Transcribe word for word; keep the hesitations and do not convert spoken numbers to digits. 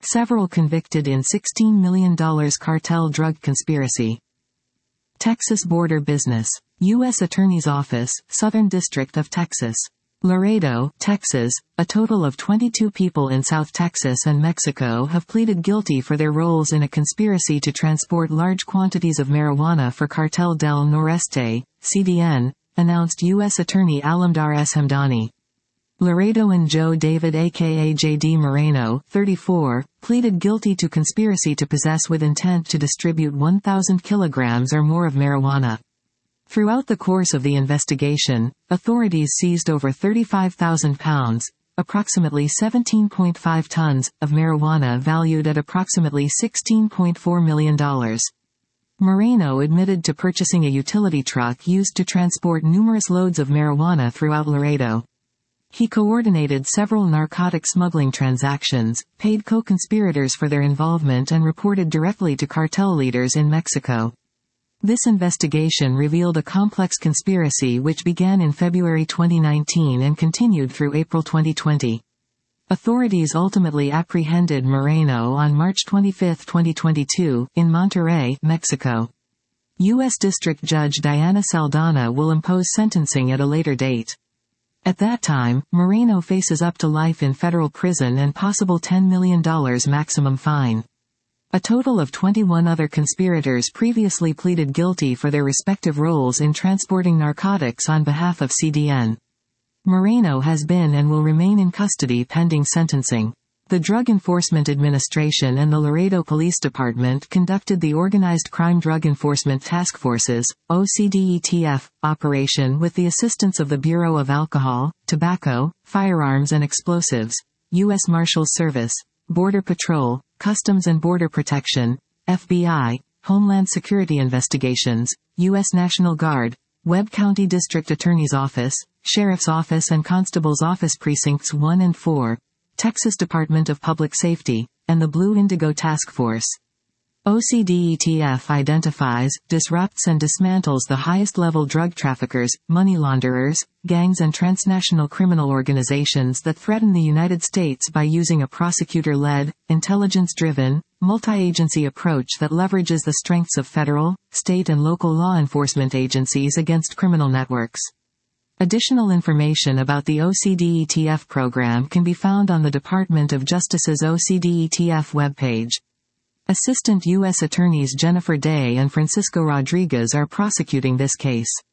Several convicted in sixteen million dollars cartel drug conspiracy. Texas border business. U S Attorney's Office, Southern District of Texas. Laredo, Texas. A total of twenty-two people in South Texas and Mexico have pleaded guilty for their roles in a conspiracy to transport large quantities of marijuana for Cartel del Noreste, C D N, announced U S Attorney Alamdar S. Hamdani. Laredoan Joe David aka J D Moreno, thirty-four, pleaded guilty to conspiracy to possess with intent to distribute one thousand kilograms or more of marijuana. Throughout the course of the investigation, authorities seized over thirty-five thousand pounds, approximately seventeen point five tons, of marijuana valued at approximately sixteen point four million dollars. Moreno admitted to purchasing a utility truck used to transport numerous loads of marijuana throughout Laredo. He coordinated several narcotic smuggling transactions, paid co-conspirators for their involvement and reported directly to cartel leaders in Mexico. This investigation revealed a complex conspiracy which began in February twenty nineteen and continued through April twenty twenty. Authorities ultimately apprehended Moreno on March twenty-fifth, twenty twenty-two, in Monterrey, Mexico. U S District Judge Diana Saldana will impose sentencing at a later date. At that time, Moreno faces up to life in federal prison and possible ten million dollars maximum fine. A total of twenty-one other conspirators previously pleaded guilty for their respective roles in transporting narcotics on behalf of C D N. Moreno has been and will remain in custody pending sentencing. The Drug Enforcement Administration and the Laredo Police Department conducted the Organized Crime Drug Enforcement Task Forces, O C D E T F, operation with the assistance of the Bureau of Alcohol, Tobacco, Firearms and Explosives, U S Marshals Service, Border Patrol, Customs and Border Protection, F B I, Homeland Security Investigations, U S National Guard, Webb County District Attorney's Office, Sheriff's Office and Constable's Office Precincts one and four, Texas Department of Public Safety, and the Blue Indigo Task Force. O C D E T F identifies, disrupts and dismantles the highest-level drug traffickers, money launderers, gangs and transnational criminal organizations that threaten the United States by using a prosecutor-led, intelligence-driven, multi-agency approach that leverages the strengths of federal, state and local law enforcement agencies against criminal networks. Additional information about the O C D E T F program can be found on the Department of Justice's O C D E T F webpage. Assistant U S Attorneys Jennifer Day and Francisco Rodriguez are prosecuting this case.